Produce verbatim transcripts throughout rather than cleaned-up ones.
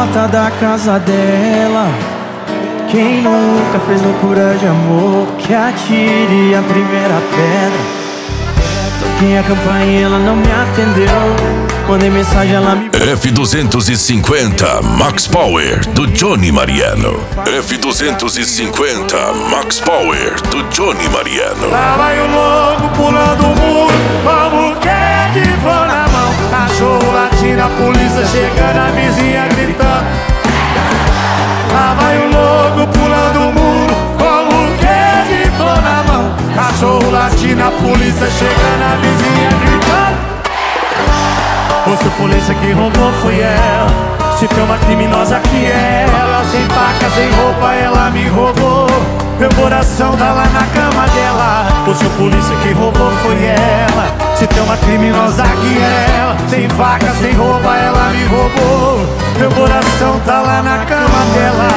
porta da casa dela. Quem nunca fez loucura de amor, que atire a primeira pedra. Toquei a campainha, ela não me atendeu. Mandei mensagem, ela me... F duzentos e cinquenta Max Power, do Johnny Mariano. F duzentos e cinquenta Max Power, do Johnny Mariano. Lá vai o louco pulando o muro, como quer de flor na mão. Cachorro latindo, a polícia chegando, a vizinha gritando. Lá vai o louco pulando o muro, como quer de flor na mão. Cachorro latindo, a polícia chegando, a vizinha gritando. Ou se a polícia que roubou foi ela, se tem uma criminosa que é ela. Sem faca, sem roupa, ela me roubou. Meu coração tá lá na cama dela. Ou se a polícia que roubou foi ela, se tem uma criminosa que é ela. Sem faca, sem roupa, ela me roubou. Meu coração tá lá na cama dela.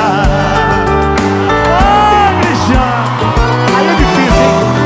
Ai, bichão, aí é difícil,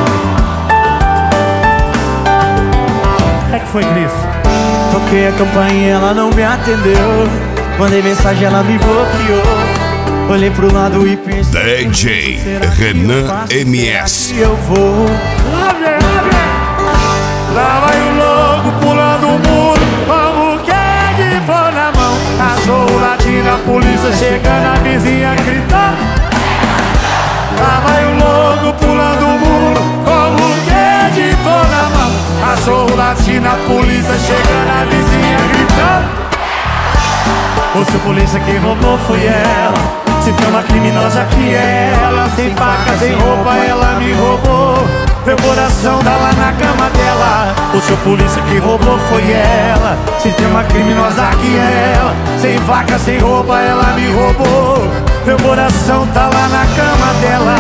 hein? É que foi, Cris? Toquei a campainha, ela não me atendeu. Mandei mensagem, ela me bloqueou. Olhei pro lado e pensei: D J Renan M S. eu vou. Abre, abre. Lá vai o louco pulando o muro, como quer de flor na mão. Cachorro latindo, a polícia chegando, a vizinha gritando. Lá vai o louco pulando o muro, como quer de flor na mão. Cachorro latindo, a polícia chegando, a vizinha gritando. Ou se a polícia que roubou foi ela, se tem uma criminosa que é ela. Sem faca, sem roupa, ela me roubou. Meu coração tá lá na cama dela. Ou se a polícia que roubou foi ela, se tem uma criminosa que é ela. Sem faca, sem roupa, ela me roubou. Meu coração tá lá na cama dela.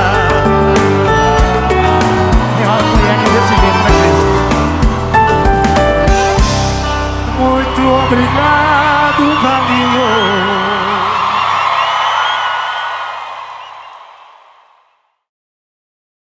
Enrola a mulher que desse jeito, né, Cris? Muito obrigado, valeu.